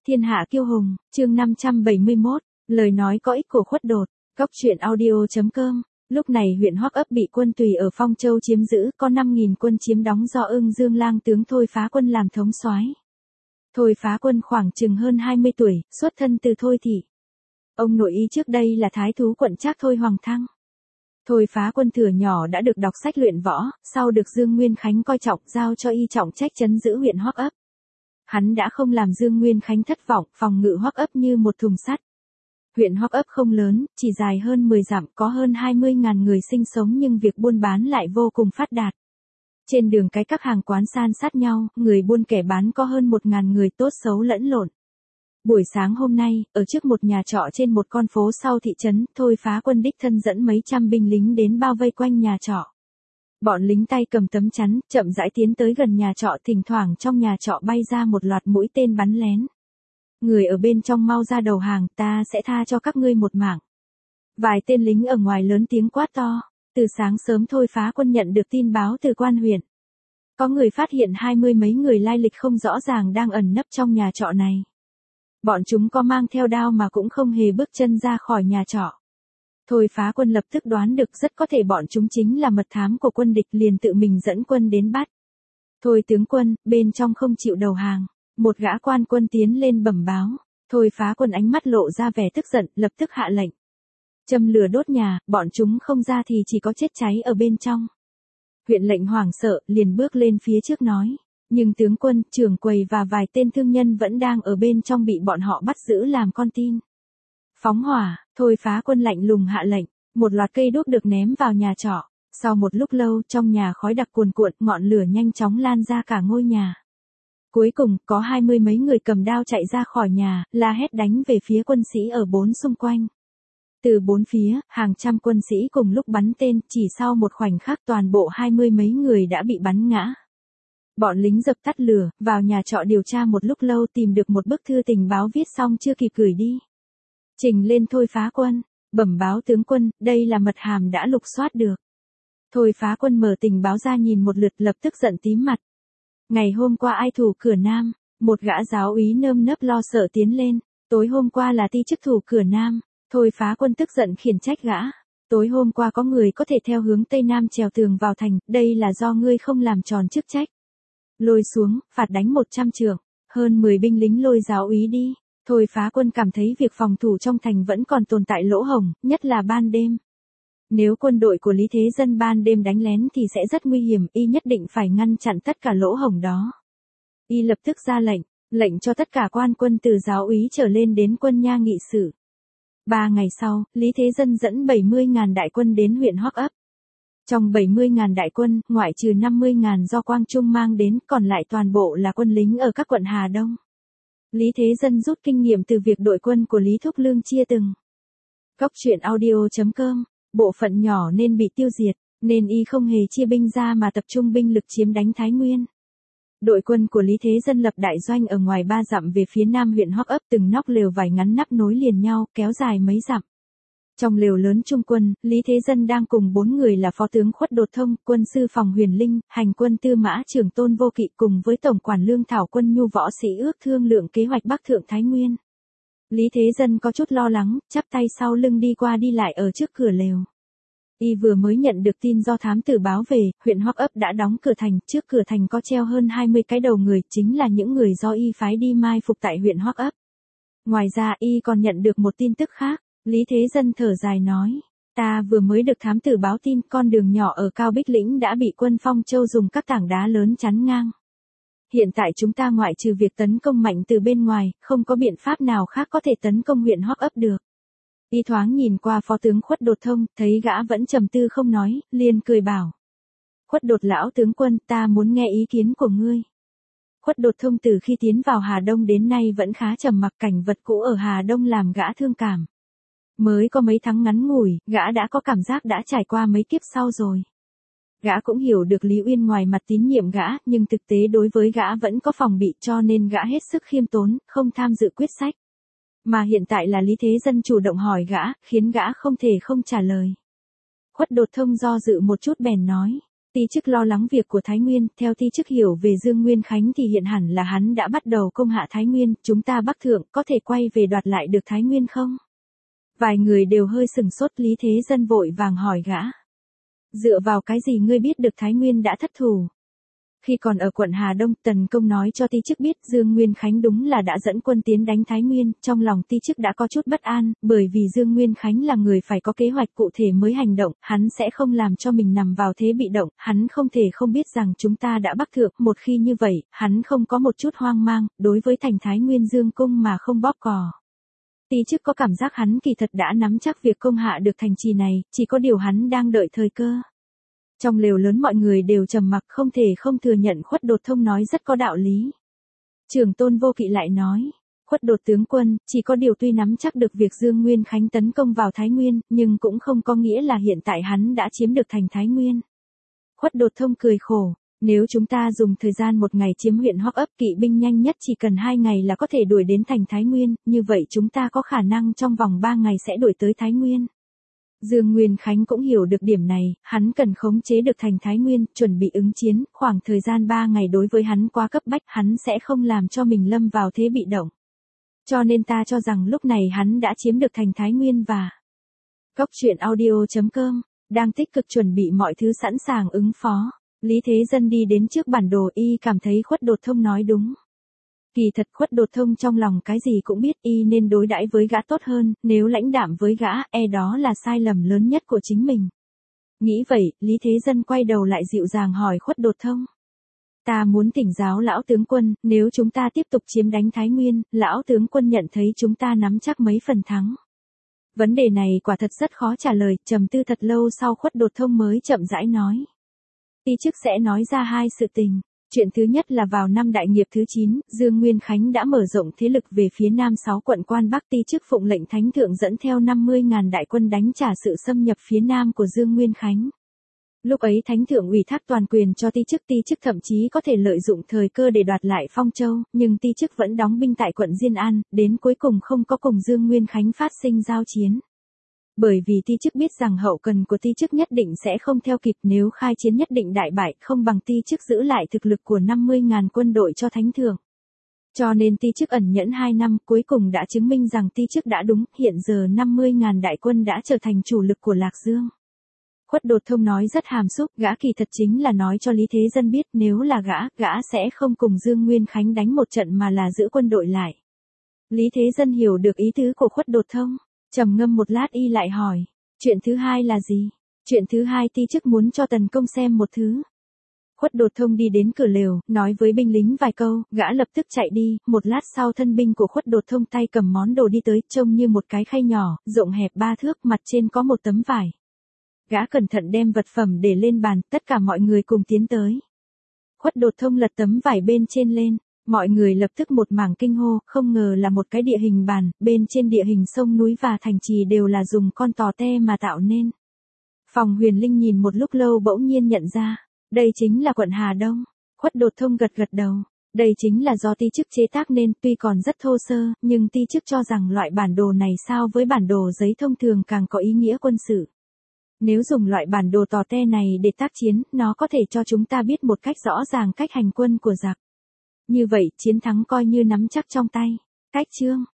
Thiên hạ kiêu hùng, chương 571, lời nói có ích của Khuất Đột, góc truyện audio.com. Lúc này huyện Hoắc Ấp bị quân Tùy ở Phong Châu chiếm giữ, có 5.000 quân chiếm đóng do Ưng Dương Lang tướng Thôi Phá Quân làm thống soái. Thôi Phá Quân khoảng chừng hơn 20 tuổi, xuất thân từ Thôi thị. Ông nội y trước đây là thái thú quận Trác Thôi Hoàng Thăng. Thôi Phá Quân thuở nhỏ đã được đọc sách luyện võ, sau được Dương Nguyên Khánh coi trọng, giao cho y trọng trách trấn giữ huyện Hoắc Ấp. Hắn đã không làm Dương Nguyên Khánh thất vọng, phòng ngự Hoắc Ấp như một thùng sắt. Huyện Hoắc Ấp không lớn, chỉ dài hơn 10 dặm, có hơn 20.000 người sinh sống nhưng việc buôn bán lại vô cùng phát đạt. Trên đường cái các hàng quán san sát nhau, người buôn kẻ bán có hơn 1.000 người, tốt xấu lẫn lộn. Buổi sáng hôm nay, ở trước một nhà trọ trên một con phố sau thị trấn, Thôi Phá Quân đích thân dẫn mấy trăm binh lính đến bao vây quanh nhà trọ. Bọn lính tay cầm tấm chắn, chậm rãi tiến tới gần nhà trọ, thỉnh thoảng trong nhà trọ bay ra một loạt mũi tên bắn lén. Người ở bên trong mau ra đầu hàng, ta sẽ tha cho các ngươi một mạng. Vài tên lính ở ngoài lớn tiếng quát to. Từ sáng sớm Thôi Phá Quân nhận được tin báo từ quan huyện. Có người phát hiện 20 mấy người lai lịch không rõ ràng đang ẩn nấp trong nhà trọ này. Bọn chúng có mang theo đao mà cũng không hề bước chân ra khỏi nhà trọ. Thôi Phá Quân lập tức đoán được rất có thể bọn chúng chính là mật thám của quân địch, liền tự mình dẫn quân đến bắt. Thôi tướng quân, bên trong không chịu đầu hàng. Một gã quan quân tiến lên bẩm báo. Thôi Phá Quân ánh mắt lộ ra vẻ tức giận, lập tức hạ lệnh. Châm lửa đốt nhà, bọn chúng không ra thì chỉ có chết cháy ở bên trong. Huyện lệnh hoảng sợ, liền bước lên phía trước nói. Nhưng tướng quân, trưởng quầy và vài tên thương nhân vẫn đang ở bên trong, bị bọn họ bắt giữ làm con tin. Phóng hỏa. Thôi Phá Quân lạnh lùng hạ lệnh. Một loạt cây đuốc được ném vào nhà trọ. Sau một lúc lâu, trong nhà khói đặc cuồn cuộn, ngọn lửa nhanh chóng lan ra cả ngôi nhà. Cuối cùng, có 20 mấy người cầm đao chạy ra khỏi nhà, la hét đánh về phía quân sĩ ở bốn xung quanh. Từ bốn phía, hàng trăm quân sĩ cùng lúc bắn tên, chỉ sau một khoảnh khắc toàn bộ 20 mấy người đã bị bắn ngã. Bọn lính dập tắt lửa, vào nhà trọ điều tra một lúc lâu, tìm được một bức thư tình báo viết xong chưa kịp gửi đi. Trình lên Thôi Phá Quân, bẩm báo tướng quân, đây là mật hàm đã lục soát được. Thôi Phá Quân mở tình báo ra nhìn một lượt, lập tức giận tím mặt. Ngày hôm qua ai thủ cửa Nam? Một gã giáo úy nơm nớp lo sợ tiến lên. Tối hôm qua là ti chức thủ cửa Nam. Thôi Phá Quân tức giận khiển trách gã. Tối hôm qua có người có thể theo hướng Tây Nam trèo tường vào thành, đây là do ngươi không làm tròn chức trách. Lôi xuống, phạt đánh 100 trượng. Hơn 10 binh lính lôi giáo úy đi. Thôi Phá Quân cảm thấy việc phòng thủ trong thành vẫn còn tồn tại lỗ hổng, nhất là ban đêm. Nếu quân đội của Lý Thế Dân ban đêm đánh lén thì sẽ rất nguy hiểm, y nhất định phải ngăn chặn tất cả lỗ hổng đó. Y lập tức ra lệnh cho tất cả quan quân từ giáo úy trở lên đến quân nha nghị sự. 3 ngày sau, Lý Thế Dân dẫn 70.000 đại quân đến huyện Hoắc Ấp. Trong 70.000 đại quân, ngoại trừ 50.000 do Quang Trung mang đến, còn lại toàn bộ là quân lính ở các quận Hà Đông. Lý Thế Dân rút kinh nghiệm từ việc đội quân của Lý Thúc Lương chia từng. Góc truyện audio.com. Bộ phận nhỏ nên bị tiêu diệt, nên y không hề chia binh ra mà tập trung binh lực chiếm đánh Thái Nguyên. Đội quân của Lý Thế Dân lập đại doanh ở ngoài 3 dặm về phía nam huyện Hoắc Ấp, từng nóc lều vải ngắn nắp nối liền nhau, kéo dài mấy dặm. Trong lều lớn trung quân, Lý Thế Dân đang cùng 4 người là phó tướng Khuất Đột Thông, quân sư Phòng Huyền Linh, hành quân Tư Mã Trưởng Tôn Vô Kỵ cùng với tổng quản lương thảo quân nhu võ sĩ ước thương lượng kế hoạch bắc thượng Thái Nguyên. Lý Thế Dân có chút lo lắng, chắp tay sau lưng đi qua đi lại ở trước cửa lều. Y vừa mới nhận được tin do thám tử báo về, huyện Hoắc Ấp đã đóng cửa thành, trước cửa thành có treo hơn 20 cái đầu người, chính là những người do y phái đi mai phục tại huyện Hoắc Ấp. Ngoài ra y còn nhận được một tin tức khác. Lý Thế Dân thở dài nói, ta vừa mới được thám tử báo tin con đường nhỏ ở Cao Bích Lĩnh đã bị quân Phong Châu dùng các tảng đá lớn chắn ngang. Hiện tại chúng ta ngoại trừ việc tấn công mạnh từ bên ngoài, không có biện pháp nào khác có thể tấn công huyện Hoắc Ấp được. Y thoáng nhìn qua phó tướng Khuất Đột Thông, thấy gã vẫn trầm tư không nói, liền cười bảo. Khuất Đột lão tướng quân, ta muốn nghe ý kiến của ngươi. Khuất Đột Thông từ khi tiến vào Hà Đông đến nay vẫn khá trầm mặc, cảnh vật cũ ở Hà Đông làm gã thương cảm. Mới có mấy tháng ngắn ngủi, gã đã có cảm giác đã trải qua mấy kiếp sau rồi. Gã cũng hiểu được Lý Uyên ngoài mặt tín nhiệm gã, nhưng thực tế đối với gã vẫn có phòng bị, cho nên gã hết sức khiêm tốn, không tham dự quyết sách. Mà hiện tại là Lý Thế Dân chủ động hỏi gã, khiến gã không thể không trả lời. Khuất Đột Thông do dự một chút bèn nói, Ti chức lo lắng việc của Thái Nguyên, theo ti chức hiểu về Dương Nguyên Khánh thì hiện hẳn là hắn đã bắt đầu công hạ Thái Nguyên, chúng ta Bắc Thượng có thể quay về đoạt lại được Thái Nguyên không? Vài người đều hơi sừng sốt, Lý Thế Dân vội vàng hỏi gã. Dựa vào cái gì ngươi biết được Thái Nguyên đã thất thủ? Khi còn ở quận Hà Đông, Tần Công nói cho ti chức biết Dương Nguyên Khánh đúng là đã dẫn quân tiến đánh Thái Nguyên, trong lòng ti chức đã có chút bất an, bởi vì Dương Nguyên Khánh là người phải có kế hoạch cụ thể mới hành động, hắn sẽ không làm cho mình nằm vào thế bị động, hắn không thể không biết rằng chúng ta đã Bắc Thượng, một khi như vậy, hắn không có một chút hoang mang, đối với thành Thái Nguyên Dương cung mà không bóp cò. Ti chức có cảm giác hắn kỳ thật đã nắm chắc việc công hạ được thành trì này, chỉ có điều hắn đang đợi thời cơ. Trong lều lớn mọi người đều trầm mặc, không thể không thừa nhận Khuất Đột Thông nói rất có đạo lý. Trưởng Tôn Vô Kỵ lại nói, Khuất Đột tướng quân, chỉ có điều tuy nắm chắc được việc Dương Nguyên Khánh tấn công vào Thái Nguyên, nhưng cũng không có nghĩa là hiện tại hắn đã chiếm được thành Thái Nguyên. Khuất Đột Thông cười khổ, nếu chúng ta dùng thời gian một ngày chiếm huyện Hoắc Ấp, kỵ binh nhanh nhất chỉ cần 2 ngày là có thể đuổi đến thành Thái Nguyên, như vậy chúng ta có khả năng trong vòng 3 ngày sẽ đuổi tới Thái Nguyên. Dương Nguyên Khánh cũng hiểu được điểm này, hắn cần khống chế được thành Thái Nguyên, chuẩn bị ứng chiến, khoảng thời gian 3 ngày đối với hắn quá cấp bách, hắn sẽ không làm cho mình lâm vào thế bị động. Cho nên ta cho rằng lúc này hắn đã chiếm được thành Thái Nguyên và Góc truyện audio.com, đang tích cực chuẩn bị mọi thứ sẵn sàng ứng phó. Lý Thế Dân đi đến trước bản đồ, y cảm thấy Khuất Đột Thông nói đúng. Kỳ thật Khuất Đột Thông trong lòng cái gì cũng biết, y nên đối đãi với gã tốt hơn, nếu lãnh đạm với gã, đó là sai lầm lớn nhất của chính mình. Nghĩ vậy, Lý Thế Dân quay đầu lại dịu dàng hỏi Khuất Đột Thông. Ta muốn thỉnh giáo lão tướng quân, nếu chúng ta tiếp tục chiếm đánh Thái Nguyên, lão tướng quân nhận thấy chúng ta nắm chắc mấy phần thắng. Vấn đề này quả thật rất khó trả lời, trầm tư thật lâu sau Khuất Đột Thông mới chậm rãi nói. Ti chức sẽ nói ra 2 sự tình. Chuyện thứ nhất là vào năm đại nghiệp thứ 9, Dương Nguyên Khánh đã mở rộng thế lực về phía nam 6 quận quan Bắc. Ti chức phụng lệnh Thánh Thượng dẫn theo 50.000 đại quân đánh trả sự xâm nhập phía nam của Dương Nguyên Khánh. Lúc ấy Thánh Thượng ủy thác toàn quyền cho ti chức thậm chí có thể lợi dụng thời cơ để đoạt lại Phong Châu, nhưng ti chức vẫn đóng binh tại quận Diên An, đến cuối cùng không có cùng Dương Nguyên Khánh phát sinh giao chiến. Bởi vì ti chức biết rằng hậu cần của ti chức nhất định sẽ không theo kịp, nếu khai chiến nhất định đại bại, không bằng ti chức giữ lại thực lực của 50.000 quân đội cho Thánh Thượng. Cho nên ti chức ẩn nhẫn 2 năm, cuối cùng đã chứng minh rằng ti chức đã đúng, hiện giờ 50.000 đại quân đã trở thành chủ lực của Lạc Dương. Khuất Đột Thông nói rất hàm xúc, gã kỳ thật chính là nói cho Lý Thế Dân biết nếu là gã sẽ không cùng Dương Nguyên Khánh đánh một trận mà là giữ quân đội lại. Lý Thế Dân hiểu được ý tứ của Khuất Đột Thông. Trầm ngâm một lát y lại hỏi, chuyện thứ hai là gì? Chuyện thứ hai ti chức muốn cho Tần Công xem một thứ. Khuất Đột Thông đi đến cửa lều, nói với binh lính vài câu, gã lập tức chạy đi, một lát sau thân binh của Khuất Đột Thông tay cầm món đồ đi tới, trông như một cái khay nhỏ, rộng hẹp 3 thước, mặt trên có một tấm vải. Gã cẩn thận đem vật phẩm để lên bàn, tất cả mọi người cùng tiến tới. Khuất Đột Thông lật tấm vải bên trên lên. Mọi người lập tức một mảng kinh hô, không ngờ là một cái địa hình bàn, bên trên địa hình sông núi và thành trì đều là dùng con tò te mà tạo nên. Phòng Huyền Linh nhìn một lúc lâu bỗng nhiên nhận ra, đây chính là quận Hà Đông. Khuất Đột Thông gật gật đầu, đây chính là do ti chức chế tác nên, tuy còn rất thô sơ, nhưng ti chức cho rằng loại bản đồ này so với bản đồ giấy thông thường càng có ý nghĩa quân sự. Nếu dùng loại bản đồ tò te này để tác chiến, nó có thể cho chúng ta biết một cách rõ ràng cách hành quân của giặc. Như vậy, chiến thắng coi như nắm chắc trong tay. Cách chương